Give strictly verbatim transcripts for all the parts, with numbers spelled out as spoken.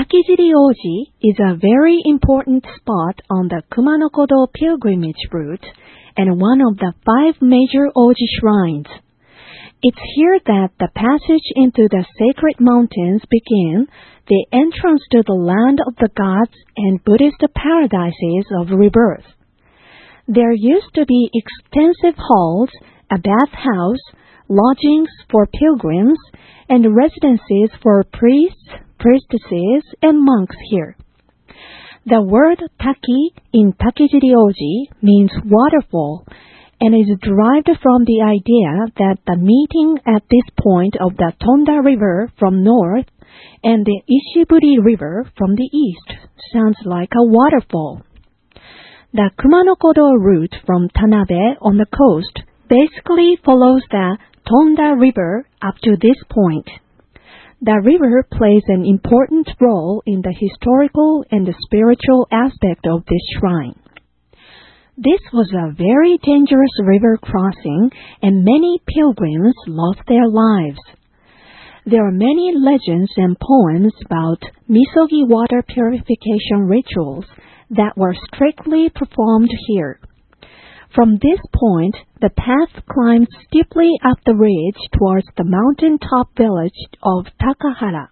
Takijiri-Oji is a very important spot on the Kumano-Kodo pilgrimage route and one of the five major Oji shrines. It's here that the passage into the sacred mountains begin, the entrance to the land of the gods and Buddhist paradises of rebirth. There used to be extensive halls, a bathhouse, lodgings for pilgrims, and residences for priests, priestesses, and monks here. The word taki in Takijiri-Oji means waterfall, and is derived from the idea that the meeting at this point of the Tonda River from north and the Ishiburi River from the east sounds like a waterfall. The Kumano-Kodo route from Tanabe on the coast basically follows the Tonda River up to this point. The river plays an important role in the historical and the spiritual aspect of this shrine. This was a very dangerous river crossing, and many pilgrims lost their lives. There are many legends and poems about misogi water purification rituals that were strictly performed here. From this point, the path climbed steeply up the ridge towards the mountaintop village of Takahara.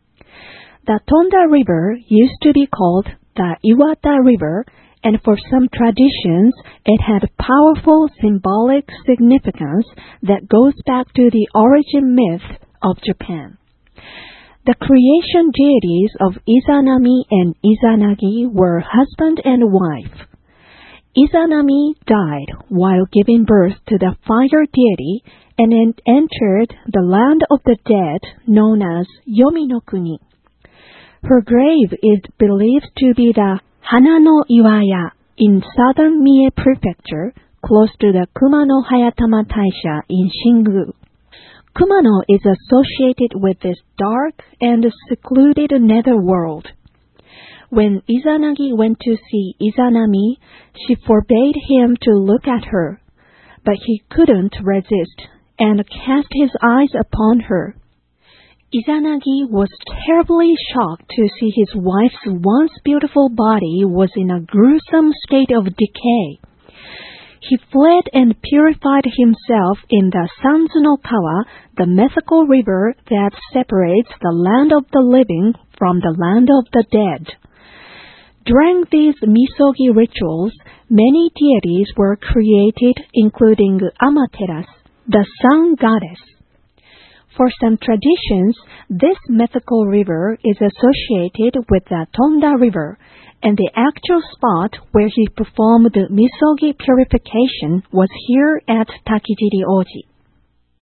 The Tonda River used to be called the Iwata River, and for some traditions, it had powerful symbolic significance that goes back to the origin myth of Japan. The creation deities of Izanami and Izanagi were husband and wife. Izanami died while giving birth to the fire deity and entered the land of the dead known as Yomi no Kuni. Her grave is believed to be the Hana no Iwaya in southern Mie Prefecture, close to the Kumano Hayatama Taisha in Shingu. Kumano is associated with this dark and secluded netherworld. When Izanagi went to see Izanami, she forbade him to look at her, but he couldn't resist and cast his eyes upon her. Izanagi was terribly shocked to see his wife's once beautiful body was in a gruesome state of decay. He fled and purified himself in the Sanzuno-kawa, the mythical river that separates the land of the living from the land of the dead. During these misogi rituals, many deities were created, including Amaterasu, the sun goddess. For some traditions, this mythical river is associated with the Tonda River, and the actual spot where he performed the misogi purification was here at Takijiri-Oji.